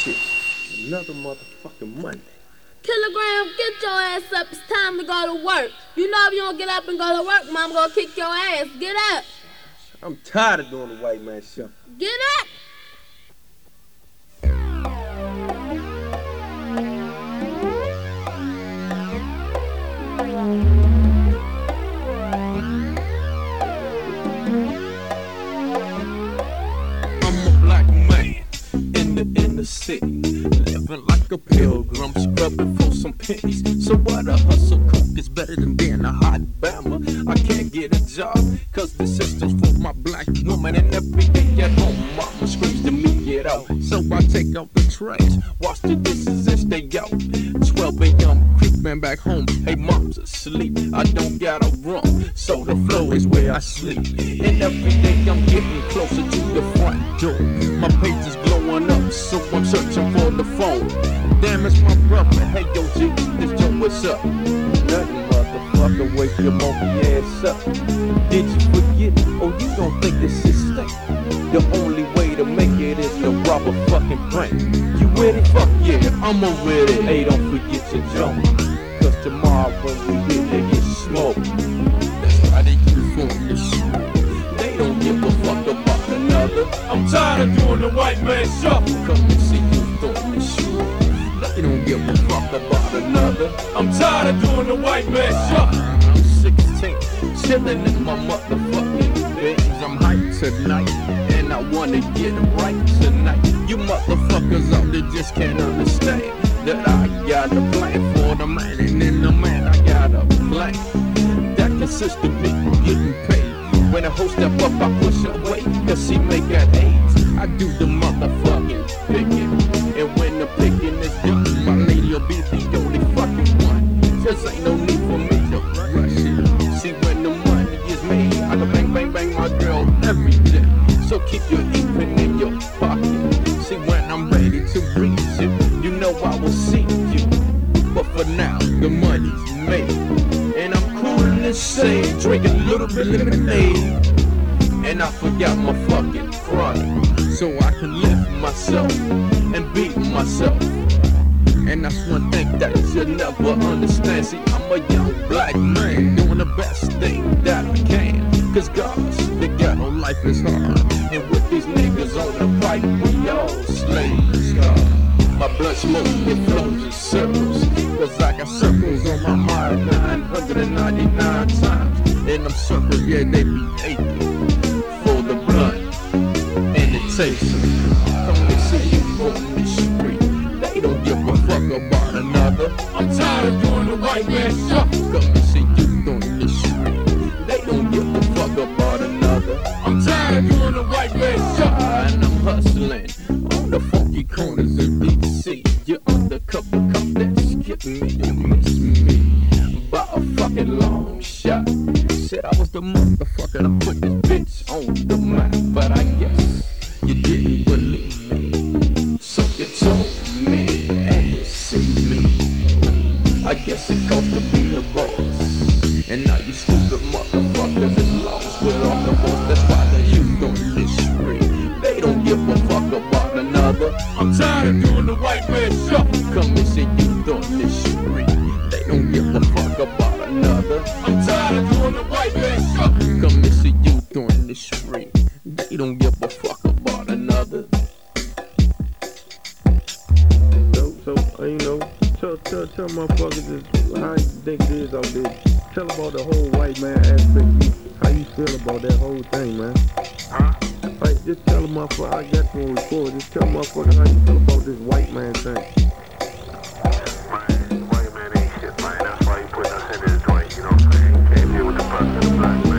Shit, another motherfucking Monday. Kilogram, get your ass up. It's time to go to work. You know if you don't get up and go to work, mom gonna kick your ass. Get up. I'm tired of doing the white man shuffle. Get up. I'm a black man in the inner city, living like a pilgrim, scrubbing for some pennies. So what a hustle cook is better than being a hot bammer. I can't get a job, cause the system's for my black woman. And every day at home, mama screams to me, get out. So I take out the trash, wash the dishes and stay out. 12 a.m. creeping back home, hey mom's asleep. I don't got a room, so the floor is where I sleep. And every day I'm getting closer to the front door. My page is blowing up, so I'm searching for the phone. Damn, it's my brother, hey yo G, this Joe, what's up? Nothing, motherfucker, wake your monkey ass up. Did you forget? Oh, you don't think this is stink? The only way to make it is to rob a fucking bank. You with it? Fuck yeah, I'm with it. Hey, don't forget your jump, cause tomorrow when we get there, get smoked. That's why they keep doing this shit. They don't give a fuck about another. I'm tired of doing the white man shuffle. Come and see you doing this shit. They don't give a fuck about another. I'm tired of doing the white man shuffle. I'm 16, chillin' in my motherfucking bed. I'm hyped tonight, and I wanna get right tonight. You motherfuckers out there just can't understand that I got a plan for the man, and in the man I got a plan that consists of me getting paid. When a hoe step up, I push away, cause she make that AIDS. I do the motherfucking picking, and when the picking is done, my lady'll be the only fucking one. Just ain't no need for me to rush it. See, when the money is made, I can bang, bang, bang my girl every day. So keep your apron in your pocket. See, when I'm ready to reach it, you know I will see you. But for now, the money's made, and I'm cool in this shade, drinking a little bit of lemonade. And I forgot my fucking chronic, so I can lift myself and beat myself. And that's one thing that you'll never understand. See, I'm a young black man doing the best thing that I can. Cause gosh, the ghetto life is hard, and with these niggas on the pipe, we all slaves. My blood smoke, it flows in circles, cause I got circles on my heart 999 times. And them circles, yeah, they be aching for the blood, and it takes them. Come and see you on the street, they don't give a fuck about another. I'm tired of doing the white man shuffle. Come and see you on the street, they don't give a fuck about another. I'm tired of doing the white man shuffle. And I'm hustling on the funky corners of DC. You're undercover cop that's getting me, you miss me by a fucking long shot. Said I was the motherfucker that put this bitch on the map, but I guess you didn't believe me. So you told me and you see me. I guess it cost to be the boss, and now you stupid motherfuckers is lost with all the boss. That's why they you on this street. They don't give a fuck about another. I'm tired of doing the white man shuffle. Come and see you on this street. They don't give a fuck about another. I'm tired of doing the white man shuffle. Come and see you on this street. They don't give a fuck about another. So, you know, tell motherfuckers this, how you think it is out there. Tell about the whole white man aspect. How you feel about that whole thing, man? Huh? Like, just tell a motherfucker, I got you on record. Just tell motherfucker how you feel about this white man thing. Man, white man ain't shit, man. That's why he put us in this joint, you know what I'm saying? Came here with the president of black.